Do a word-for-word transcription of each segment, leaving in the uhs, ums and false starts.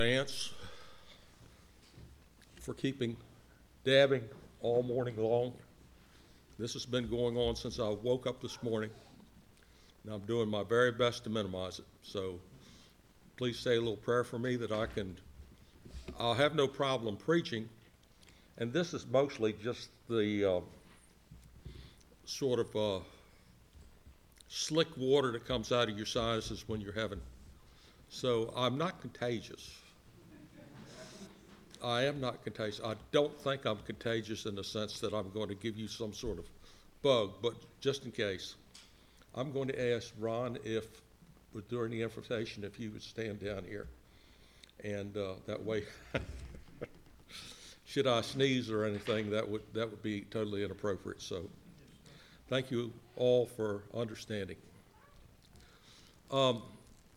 Advance for keeping dabbing all morning long. This has been going on since I woke up this morning, and I'm doing my very best to minimize it. So please say a little prayer for me that I can, I'll have no problem preaching. And this is mostly just the uh, sort of uh, slick water that comes out of your sinuses when you're having. So I'm not contagious. I am not contagious. I don't think I'm contagious in the sense that I'm going to give you some sort of bug, but just in case, I'm going to ask Ron if, during the invitation, if he would stand down here. And uh, that way, should I sneeze or anything, that would, that would be totally inappropriate. So thank you all for understanding. Um,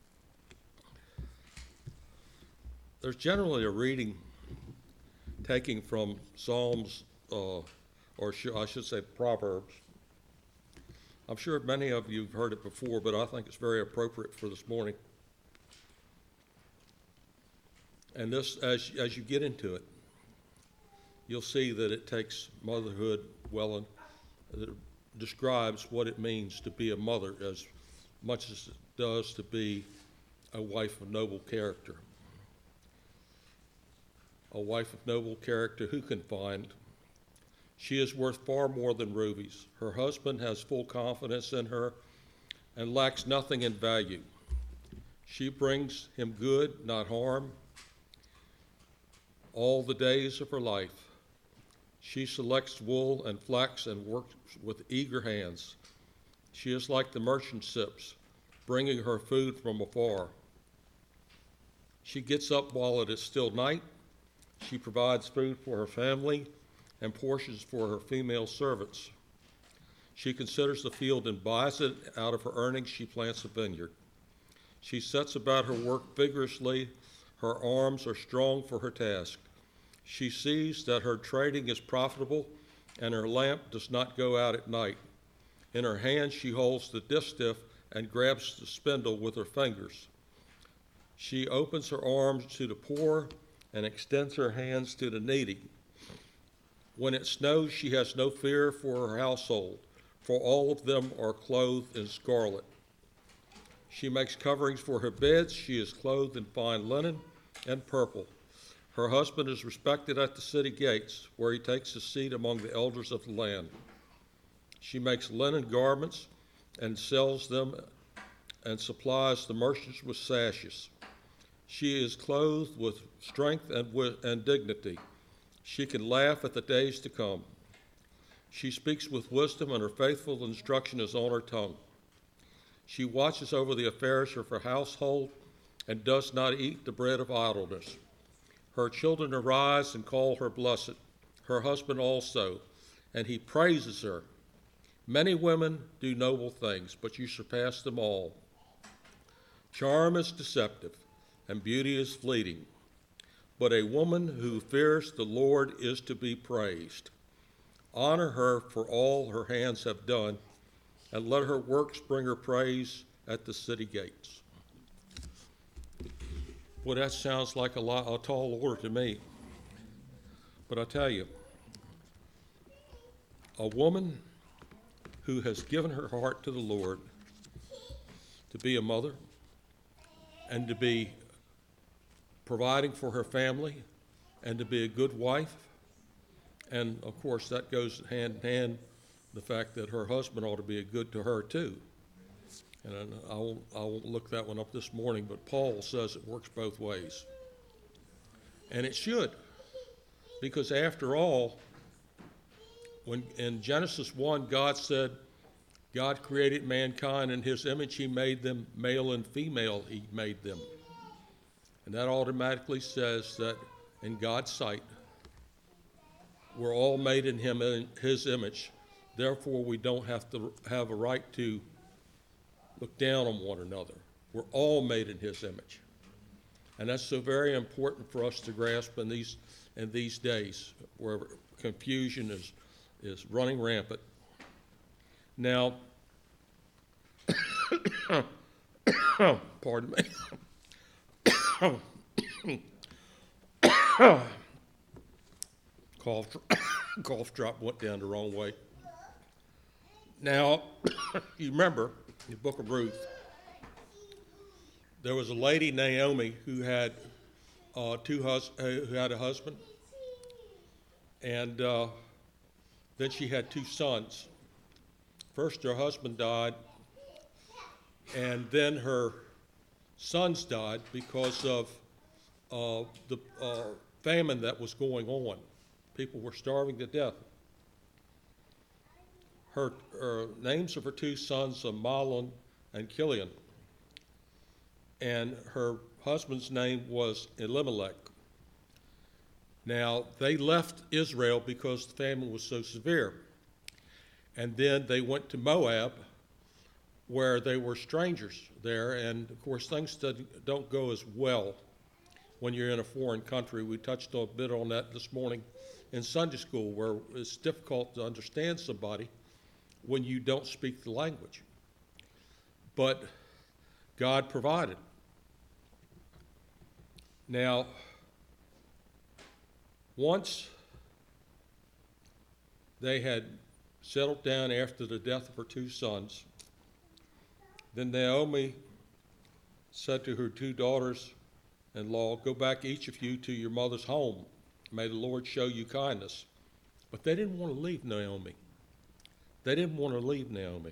there's generally a reading taking from Psalms, uh, or sh- I should say Proverbs. I'm sure many of you have heard it before, but I think it's very appropriate for this morning. And this, as, as you get into it, you'll see that it takes motherhood well, and it describes what it means to be a mother as much as it does to be a wife of noble character. A wife of noble character who can find? She is worth far more than rubies. Her husband has full confidence in her and lacks nothing in value. She brings him good, not harm, all the days of her life. She selects wool and flax and works with eager hands. She is like the merchant ships, bringing her food from afar. She gets up while it is still night. She provides food for her family and portions for her female servants. She considers the field and buys it. Out of her earnings, she plants a vineyard. She sets about her work vigorously. Her arms are strong for her task. She sees that her trading is profitable, and her lamp does not go out at night. In her hand, she holds the distaff and grabs the spindle with her fingers. She opens her arms to the poor and extends her hands to the needy. When it snows, she has no fear for her household, for all of them are clothed in scarlet. She makes coverings for her beds. She is clothed in fine linen and purple. Her husband is respected at the city gates, where he takes his seat among the elders of the land. She makes linen garments and sells them and supplies the merchants with sashes. She is clothed with strength and, wi- and dignity. She can laugh at the days to come. She speaks with wisdom, and her faithful instruction is on her tongue. She watches over the affairs of her household and does not eat the bread of idleness. Her children arise and call her blessed, her husband also, and he praises her. Many women do noble things, but you surpass them all. Charm is deceptive, and beauty is fleeting, but a woman who fears the Lord is to be praised. Honor her for all her hands have done, and let her works bring her praise at the city gates. Well, that sounds like a, lot, a tall order to me, but I tell you, a woman who has given her heart to the Lord to be a mother and to be providing for her family and to be a good wife. And of course, that goes hand in hand, the fact that her husband ought to be a good to her too. And I won't, I won't look that one up this morning, but Paul says it works both ways. And it should, because after all, when in Genesis one, God said, God created mankind in his image, he made them, male and female, he made them. And that automatically says that in God's sight, we're all made in him, in his image. Therefore, we don't have to have a right to look down on one another. We're all made in his image. And that's so very important for us to grasp in these in these days where confusion is, is running rampant. Now, pardon me. cough, cough drop went down the wrong way. Now, you remember in the book of Ruth, there was a lady, Naomi, who had uh, two hus- uh, who had a husband, and uh, then she had two sons. First, her husband died, and then her sons died because of uh, the uh, famine that was going on. People were starving to death. Her, her names of her two sons are Mahlon and Chilion, and her husband's name was Elimelech. Now, they left Israel because the famine was so severe, and then they went to Moab, where they were strangers there, and of course things don't go as well when you're in a foreign country. We touched a bit on that this morning in Sunday school, where it's difficult to understand somebody when you don't speak the language. But God provided. Now, once they had settled down after the death of her two sons, then Naomi said to her two daughters-in-law, "Go back, each of you, to your mother's home. May the Lord show you kindness." But they didn't want to leave Naomi. They didn't want to leave Naomi.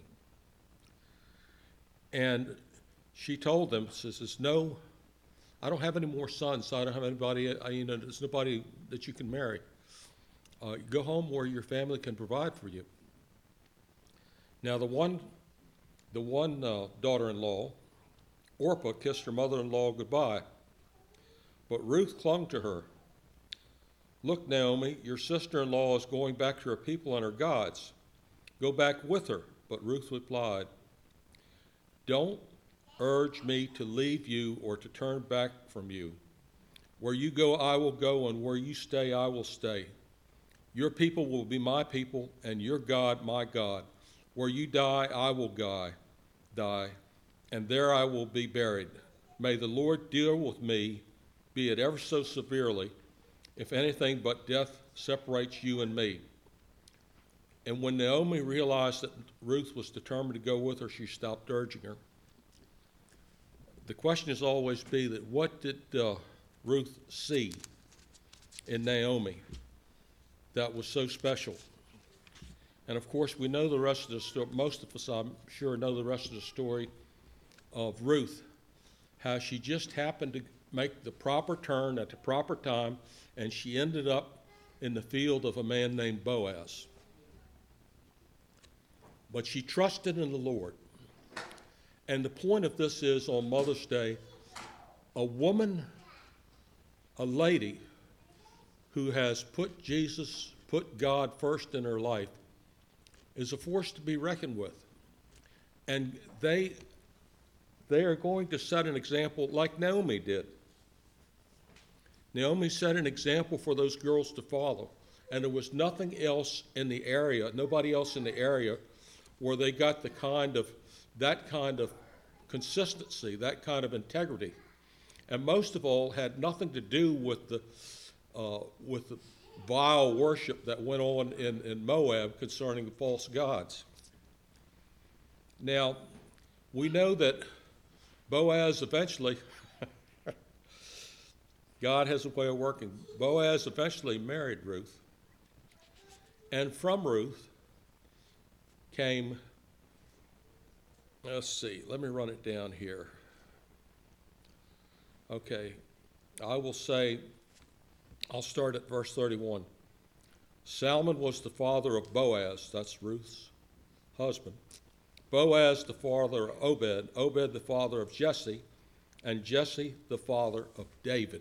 And she told them, says, no, I don't have any more sons, so I don't have anybody, I, you know, there's nobody that you can marry. Uh, go home where your family can provide for you. Now, the one, the one uh, daughter-in-law, Orpah, kissed her mother-in-law goodbye, but Ruth clung to her. "Look, Naomi, your sister-in-law is going back to her people and her gods. Go back with her." But Ruth replied, "Don't urge me to leave you or to turn back from you. Where you go, I will go, and where you stay, I will stay. Your people will be my people, and your God my God. Where you die, I will die, die, and there I will be buried. May the Lord deal with me, be it ever so severely, if anything but death separates you and me." And when Naomi realized that Ruth was determined to go with her, she stopped urging her. The question has always been that what did uh, Ruth see in Naomi that was so special? And of course, we know the rest of the story. Most of us, I'm sure, know the rest of the story of Ruth, how she just happened to make the proper turn at the proper time, and she ended up in the field of a man named Boaz. But she trusted in the Lord. And the point of this is, on Mother's Day, a woman, a lady who has put Jesus, put God first in her life, is a force to be reckoned with. And they, they are going to set an example like Naomi did. Naomi set an example for those girls to follow. And there was nothing else in the area, nobody else in the area, where they got the kind of, that kind of consistency, that kind of integrity. And most of all, had nothing to do with the, uh, with the vile worship that went on in, in Moab concerning the false gods. Now, we know that Boaz eventually, God has a way of working. Boaz eventually married Ruth. And from Ruth came, let's see, let me run it down here. Okay, I will say, I'll start at verse thirty-one. Salmon was the father of Boaz, that's Ruth's husband. Boaz the father of Obed, Obed the father of Jesse, and Jesse the father of David.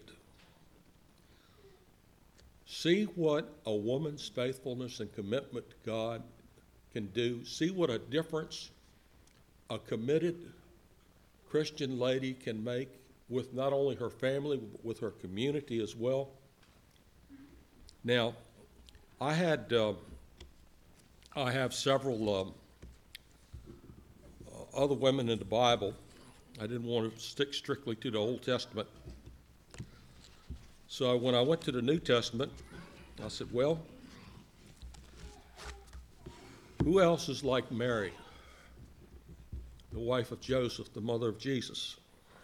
See what a woman's faithfulness and commitment to God can do. See what a difference a committed Christian lady can make with not only her family, but with her community as well. Now, I had, uh, I have several um, other women in the Bible. I didn't want to stick strictly to the Old Testament. So when I went to the New Testament, I said, well, who else is like Mary, the wife of Joseph, the mother of Jesus?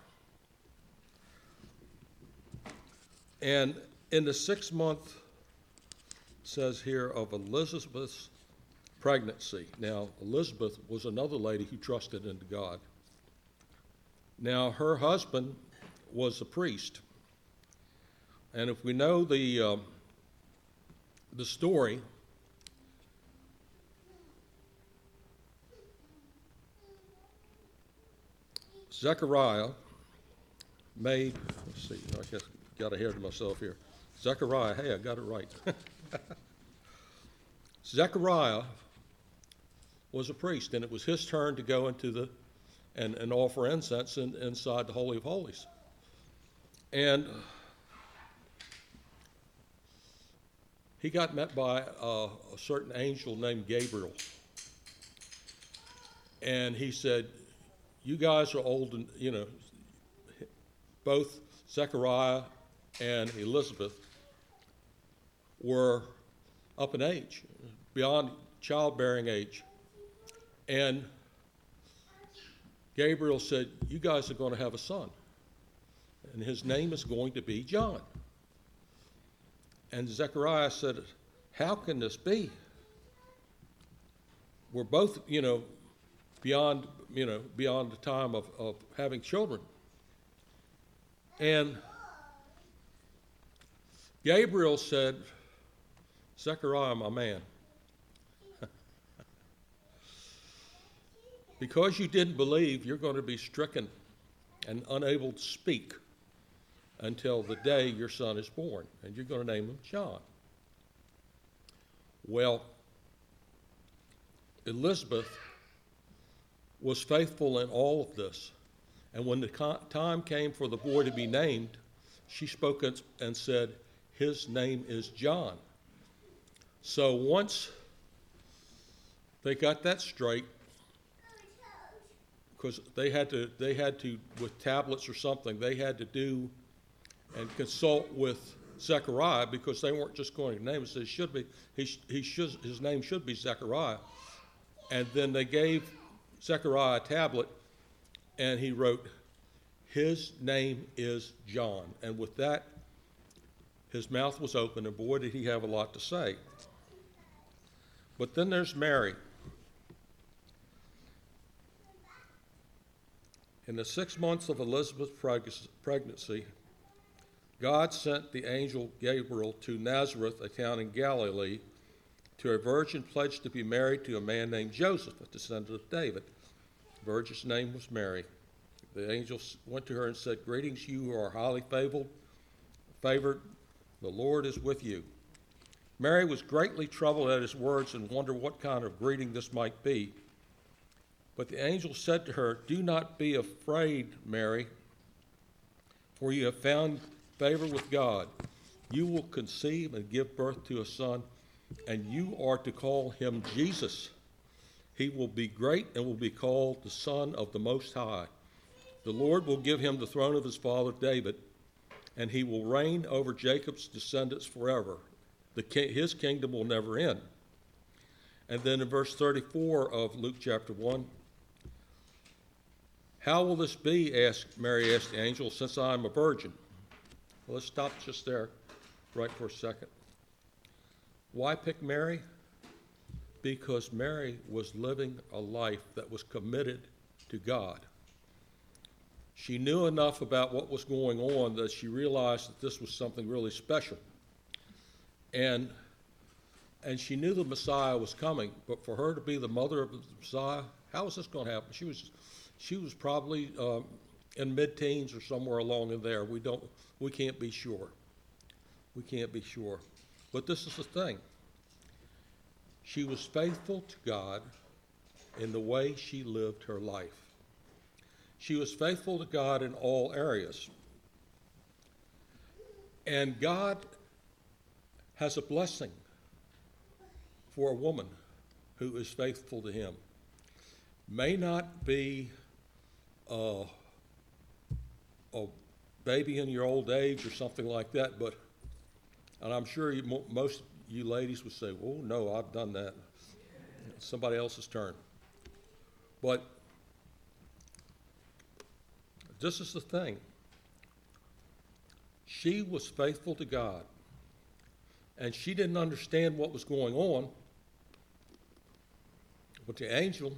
And in the sixth month, it says here, of Elizabeth's pregnancy. Now, Elizabeth was another lady who trusted in God. Now, her husband was a priest. And if we know the, uh, the story, Zechariah made, let's see, I guess I got ahead of myself here. Zechariah, hey, I got it right. Zechariah was a priest, and it was his turn to go into the and, and offer incense in, inside the Holy of Holies. And he got met by uh, a certain angel named Gabriel. And he said, you guys are old, and you know, both Zechariah and Elizabeth were up in age, beyond childbearing age. And Gabriel said, you guys are going to have a son, and his name is going to be John. And Zechariah said, how can this be? We're both, you know, beyond, you know, beyond the time of, of having children. And Gabriel said, Zechariah, my man, because you didn't believe, you're going to be stricken and unable to speak until the day your son is born, and you're going to name him John. Well, Elizabeth was faithful in all of this, and when the time came for the boy to be named, she spoke and said, his name is John. So once they got that straight, because they had to, they had to, with tablets or something, they had to do and consult with Zechariah, because they weren't just going to name it. So it should be, he, he should, his name should be Zechariah. And then they gave Zechariah a tablet, and he wrote, his name is John. And with that, his mouth was open, and boy, did he have a lot to say. But then there's Mary. In the six months of Elizabeth's pregnancy, God sent the angel Gabriel to Nazareth, a town in Galilee, to a virgin pledged to be married to a man named Joseph, a descendant of David. The virgin's name was Mary. The angel went to her and said, greetings, you who are highly favored, favored. The Lord is with you. Mary was greatly troubled at his words and wondered what kind of greeting this might be. But the angel said to her, do not be afraid, Mary, for you have found favor with God. You will conceive and give birth to a son, and you are to call him Jesus. He will be great and will be called the Son of the Most High. The Lord will give him the throne of his father David, and he will reign over Jacob's descendants forever. The ki- his kingdom will never end. And then in verse thirty-four of Luke chapter one, how will this be, asked Mary asked the angel, since I am a virgin? Well, let's stop just there right for a second. Why pick Mary? Because Mary was living a life that was committed to God. She knew enough about what was going on that she realized that this was something really special. And, and she knew the Messiah was coming, but for her to be the mother of the Messiah, how was this going to happen? She was, she was probably um, in mid-teens or somewhere along in there. We don't, we can't be sure. We can't be sure. But this is the thing. She was faithful to God in the way she lived her life. She was faithful to God in all areas. And God has a blessing for a woman who is faithful to him. May not be uh, a baby in your old age or something like that, but, and I'm sure you, mo- most you ladies would say, oh, no, I've done that. It's somebody else's turn. But this is the thing. She was faithful to God, and she didn't understand what was going on, but the angel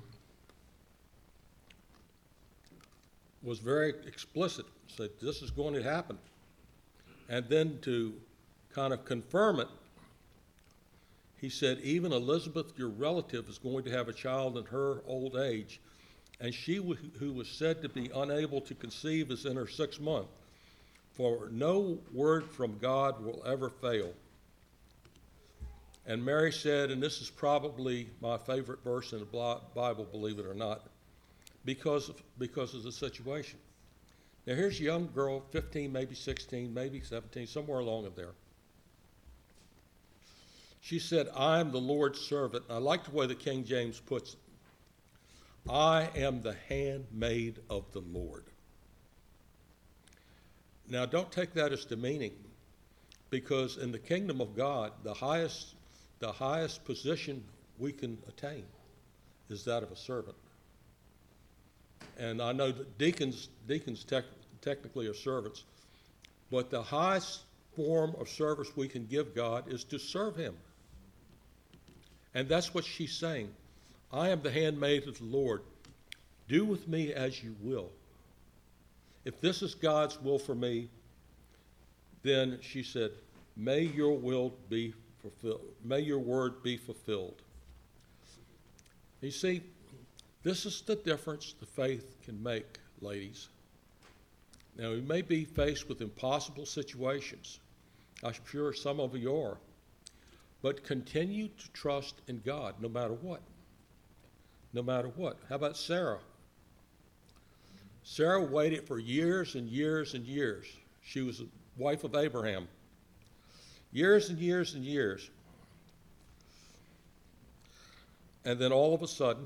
was very explicit, said this is going to happen. And then to kind of confirm it, he said, even Elizabeth, your relative, is going to have a child in her old age, and she who was said to be unable to conceive is in her sixth month, for no word from God will ever fail. And Mary said, and this is probably my favorite verse in the Bible, believe it or not, because of, because of the situation. Now here's a young girl, fifteen, maybe sixteen, maybe seventeen, somewhere along in there. She said, I am the Lord's servant. And I like the way the King James puts it. I am the handmaid of the Lord. Now don't take that as demeaning, because in the kingdom of God, the highest, the highest position we can attain is that of a servant. And I know that deacons, deacons tech, technically are servants, but the highest form of service we can give God is to serve him. And that's what she's saying. I am the handmaid of the Lord. Do with me as you will. If this is God's will for me, then she said, may your will be fulfilled. May your word be fulfilled. You see, this is the difference the faith can make, ladies. Now, we may be faced with impossible situations. I'm sure some of you are. But continue to trust in God no matter what. No matter what. How about Sarah? Sarah waited for years and years and years. She was the wife of Abraham. Years and years and years. And then all of a sudden,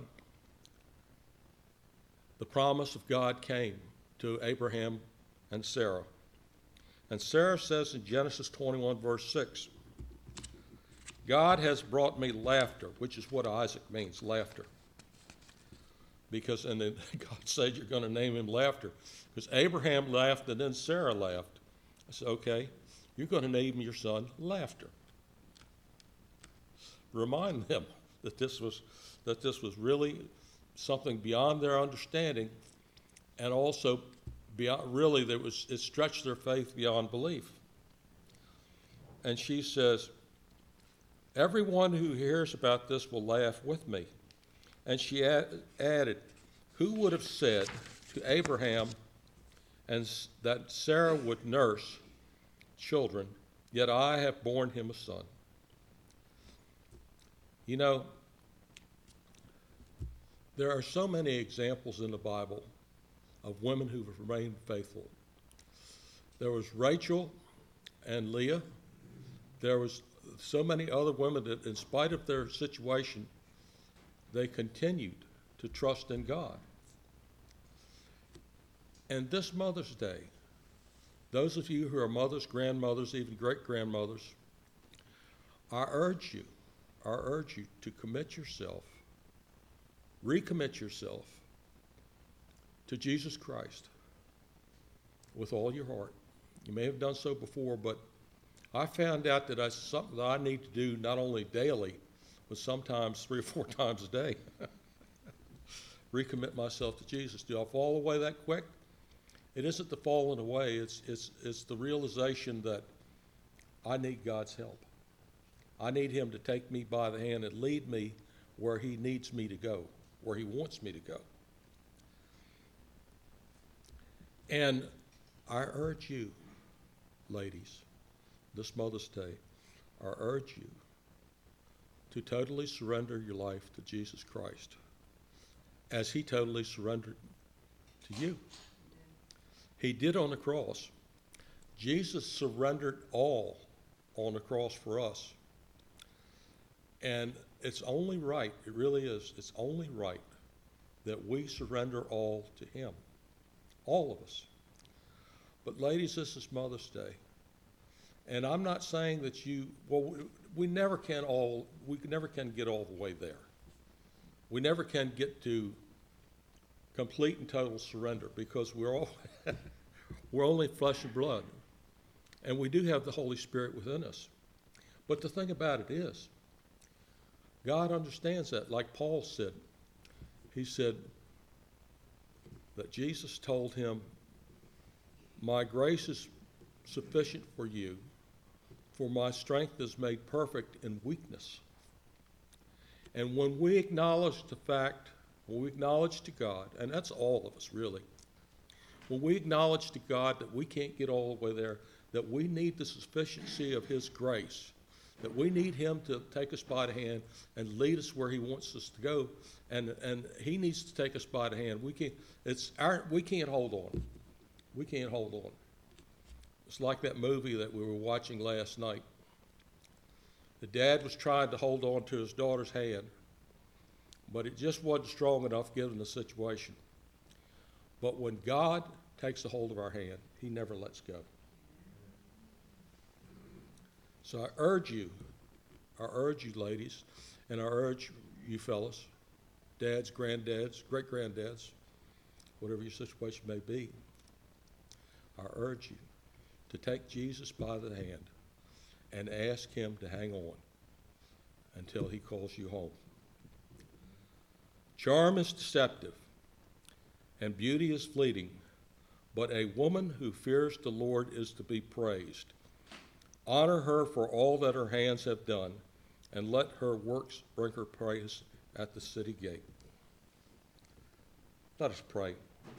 the promise of God came to Abraham and Sarah. And Sarah says in Genesis twenty-one, verse six, God has brought me laughter, which is what Isaac means, laughter. Because, and then God said you're going to name him Laughter. Because Abraham laughed and then Sarah laughed. I said, okay, you're going to name your son Laughter. Remind them that this was, that this was really something beyond their understanding, and also beyond, really, that was, it stretched their faith beyond belief. And she says, everyone who hears about this will laugh with me. And she add, added, who would have said to Abraham and that Sarah would nurse children, yet I have borne him a son. You know, there are so many examples in the Bible of women who have remained faithful. There was Rachel and Leah. There was so many other women that, in spite of their situation, they continued to trust in God. And this Mother's Day, those of you who are mothers, grandmothers, even great-grandmothers, I urge you, I urge you to commit yourself, recommit yourself to Jesus Christ with all your heart. You may have done so before, but I found out that that's something that I need to do not only daily, but sometimes three or four times a day. Recommit myself to Jesus. Do I fall away that quick? It isn't the falling away, it's, it's, it's the realization that I need God's help. I need him to take me by the hand and lead me where he needs me to go, where he wants me to go. And I urge you, ladies, this Mother's Day, I urge you to totally surrender your life to Jesus Christ as he totally surrendered to you. He did on the cross. Jesus surrendered all on the cross for us. And it's only right, it really is, it's only right that we surrender all to him. All of us. But ladies, this is Mother's Day. And I'm not saying that you, well, we, we never can all, we never can get all the way there. We never can get to complete and total surrender because we're all, we're only flesh and blood. And we do have the Holy Spirit within us. But the thing about it is, God understands that. Like Paul said, he said that Jesus told him, my grace is sufficient for you, for my strength is made perfect in weakness. And when we acknowledge the fact, when we acknowledge to God, and that's all of us really, when we acknowledge to God that we can't get all the way there, that we need the sufficiency of his grace, that we need him to take us by the hand and lead us where he wants us to go, and and he needs to take us by the hand. We can't, it's our, we can't hold on. We can't hold on. It's like that movie that we were watching last night. The dad was trying to hold on to his daughter's hand, but it just wasn't strong enough given the situation. But when God takes a hold of our hand, he never lets go. So I urge you, I urge you ladies, and I urge you fellas, dads, granddads, great-granddads, whatever your situation may be, I urge you to take Jesus by the hand and ask him to hang on until he calls you home. Charm is deceptive and beauty is fleeting, but a woman who fears the Lord is to be praised. Honor her for all that her hands have done, and let her works bring her praise at the city gate. Let us pray.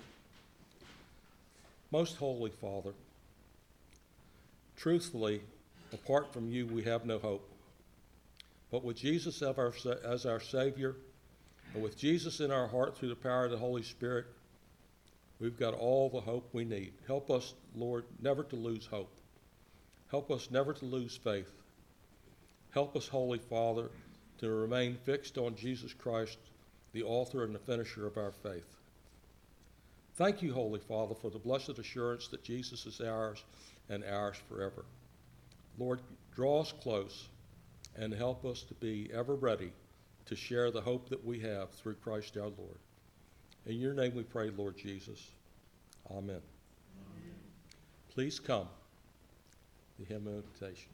Most Holy Father, truthfully, apart from you, we have no hope. But with Jesus as our, as our Savior, and with Jesus in our heart through the power of the Holy Spirit, we've got all the hope we need. Help us, Lord, never to lose hope. Help us never to lose faith. Help us, Holy Father, to remain fixed on Jesus Christ, the author and the finisher of our faith. Thank you, Holy Father, for the blessed assurance that Jesus is ours and ours forever. Lord, draw us close and help us to be ever ready to share the hope that we have through Christ our Lord. In your name we pray, Lord Jesus. Amen. Amen. Please come. The hymn of invitation.